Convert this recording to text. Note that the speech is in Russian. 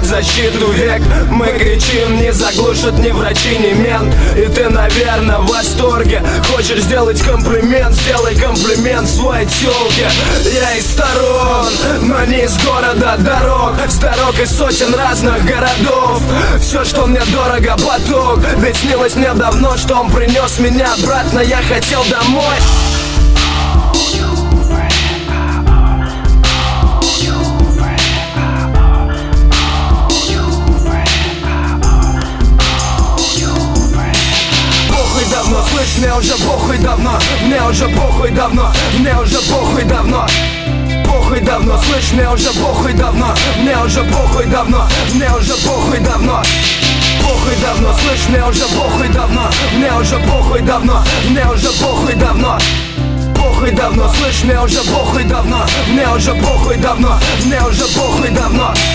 под защиту век. Мы кричим, не заглушат ни врачи, ни мент. И ты, наверное, в восторге. Хочешь сделать комплимент, сделай комплимент своей тёлке. Я из сторон, но не из города дорог. С дорог из сотен разных городов. Все, что мне дорого, поток. Ведь снилось мне давно, что он принес меня обратно. Я хотел домой. Слышь, мне уже похуй давно, мне уже похуй давно, мне уже похуй давно. Похуй давно, слышь, мне уже похуй давно, мне уже похуй давно, мне уже похуй давно. Похуй давно, слышь, мне уже похуй давно, мне уже похуй давно, мне уже похуй давно. Похуй давно, слышь, мне уже похуй давно, мне уже похуй давно, мне уже похуй давно.